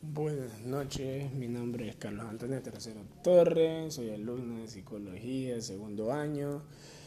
Buenas noches, mi nombre es Carlos Antonio Tercero Torres, soy alumno de psicología de segundo año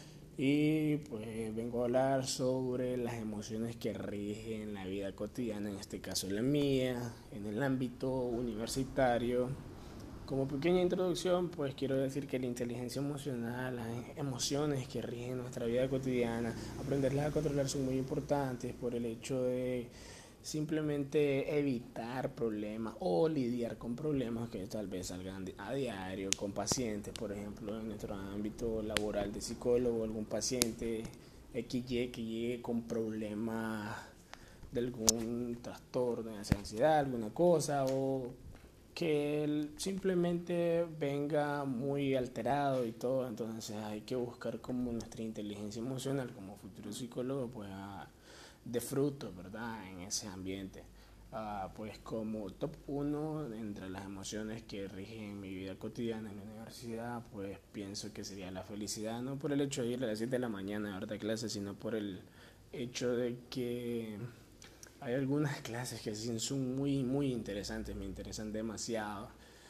y pues vengo a hablar sobre las emociones que rigen la vida cotidiana, en este caso la mía, en el ámbito universitario. Como pequeña introducción, pues quiero decir que la inteligencia emocional, las emociones que rigen nuestra vida cotidiana, aprenderlas a controlar son muy importantes por el hecho de simplemente evitar problemas o lidiar con problemas que tal vez salgan a diario con pacientes, por ejemplo, en nuestro ámbito laboral de psicólogo, algún paciente XY que llegue con problemas de algún trastorno de ansiedad, alguna cosa, o que él simplemente venga muy alterado y todo. Entonces hay que buscar como nuestra inteligencia emocional como futuro psicólogo pues de fruto, ¿verdad? En ese ambiente. Pues como top uno entre las emociones que rigen mi vida cotidiana en la universidad, pues pienso que sería la felicidad, no por el hecho de ir a las 7 de la mañana a dar clases, sino por el hecho de que hay algunas clases que sí son muy interesantes, me interesan demasiado.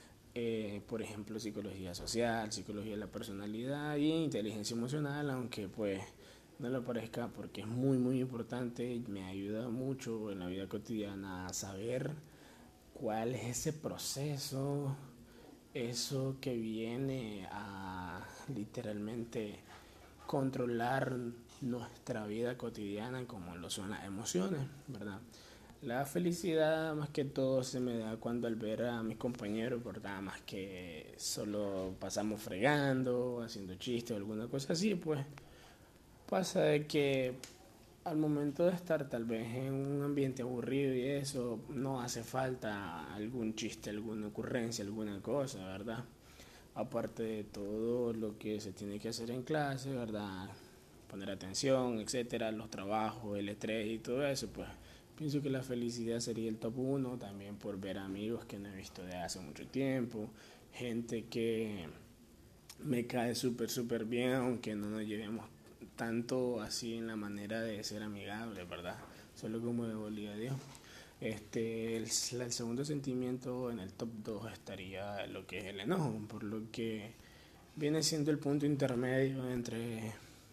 Por ejemplo, psicología social, psicología de la personalidad y inteligencia emocional, aunque pues no lo parezca porque es muy importante y me ayuda mucho en la vida cotidiana a saber cuál es ese proceso, eso que viene a literalmente controlar nuestra vida cotidiana como lo son las emociones, ¿verdad? La felicidad más que todo se me da cuando al ver a mis compañeros, ¿verdad? Más que solo pasamos fregando, haciendo chistes o alguna cosa así, pues pasa de que al momento de estar tal vez en un ambiente aburrido y eso, no hace falta algún chiste, alguna ocurrencia, alguna cosa, ¿verdad? Aparte de todo lo que se tiene que hacer en clase, ¿verdad? Poner atención, etcétera, los trabajos, el estrés y todo eso, pues pienso que la felicidad sería el top uno, también por ver amigos que no he visto de hace mucho tiempo, gente que me cae súper bien, aunque no nos llevemos tanto así en la manera de ser amigables, ¿verdad? Solo como de Bolívar, Dios. El segundo sentimiento en el top 2 estaría lo que es el enojo, por lo que viene siendo el punto intermedio entre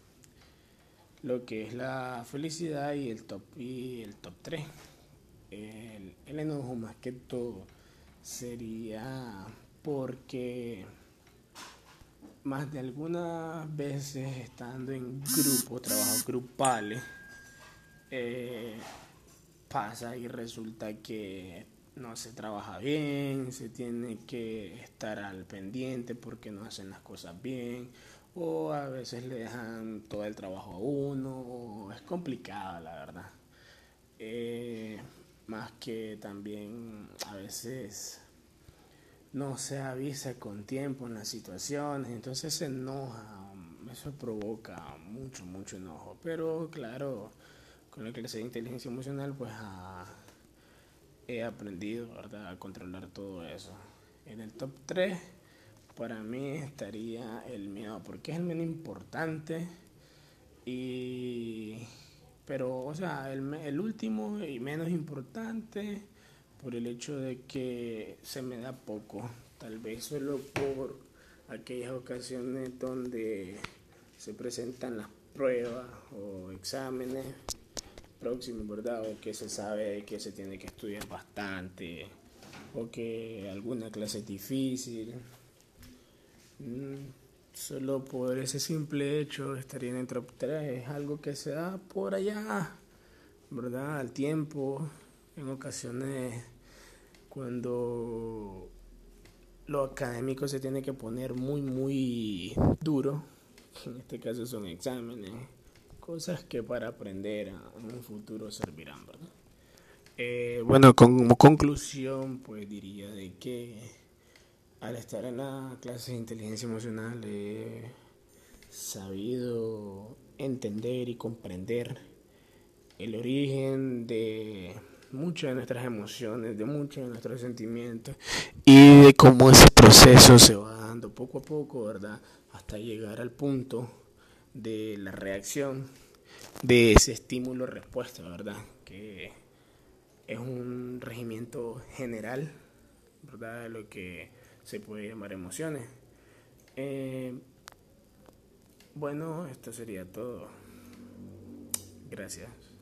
lo que es la felicidad y el top 3. El enojo más que todo sería porque más de algunas veces estando en grupos, trabajos grupales, eh, pasa y resulta que no se trabaja bien, se tiene que estar al pendiente porque no hacen las cosas bien, o a veces le dejan todo el trabajo a uno, o es complicado la verdad. Eh, Más que también a veces no se avisa con tiempo en las situaciones, entonces se enoja, eso provoca mucho enojo, pero claro, con la clase de inteligencia emocional pues he aprendido, ¿verdad?, a controlar todo eso. En el top 3 para mí estaría el miedo, porque es el menos importante y pero o sea el último y menos importante por el hecho de que se me da poco, tal vez solo por aquellas ocasiones donde se presentan las pruebas o exámenes próximos, ¿verdad? O que se sabe que se tiene que estudiar bastante o que alguna clase es difícil. Solo por ese simple hecho estaría en el top 3. Es algo que se da por allá, ¿verdad? Al tiempo, en ocasiones cuando lo académico se tiene que poner muy duro, en este caso son exámenes, cosas que para aprender en un futuro servirán, ¿verdad? Bueno, como conclusión, pues diría de que al estar en la clase de inteligencia emocional he sabido entender y comprender el origen de muchas de nuestras emociones, de muchos de nuestros sentimientos y de cómo ese proceso se va dando poco a poco, ¿verdad? Hasta llegar al punto de la reacción de ese estímulo-respuesta, ¿verdad? Que es un regimiento general, ¿verdad? De lo que se puede llamar emociones. Bueno, esto sería todo. Gracias.